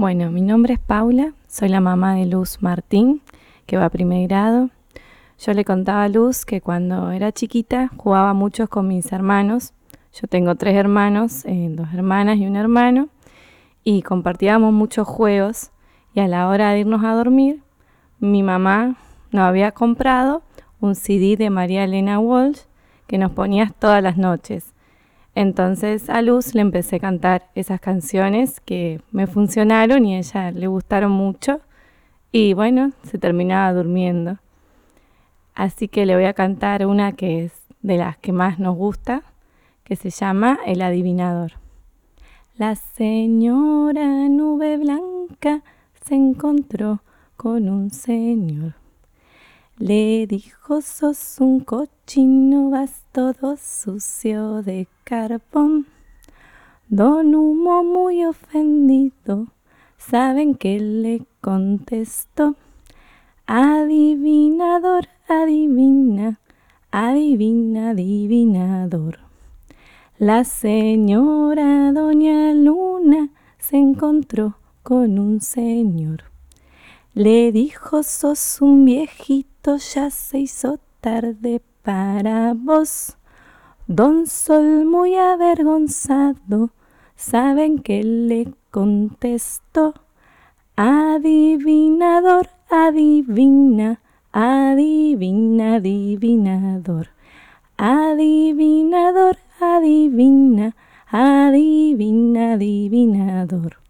Bueno, mi nombre es Paula, soy la mamá de Luz Martín, que va a primer grado. Yo le contaba a Luz que cuando era chiquita jugaba mucho con mis hermanos. Yo tengo 3 hermanos, 2 hermanas y un hermano, y compartíamos muchos juegos. Y a la hora de irnos a dormir, mi mamá nos había comprado un CD de María Elena Walsh que nos ponía todas las noches. Entonces a Luz le empecé a cantar esas canciones que me funcionaron y a ella le gustaron mucho y bueno, se terminaba durmiendo. Así que le voy a cantar una que es de las que más nos gusta, que se llama El Adivinador. La señora Nube Blanca se encontró con un señor. Le dijo: sos un cochino, vas todo sucio de carbón. Don Humo, muy ofendido, ¿saben qué le contestó? Adivinador, adivina, adivina, adivinador. La señora Doña Luna se encontró con un señor. Le dijo: sos un viejito, ya se hizo tarde para vos. Don Sol, muy avergonzado, ¿saben qué le contestó? Adivinador, adivina, adivina, adivinador. Adivinador, adivina, adivina, adivinador.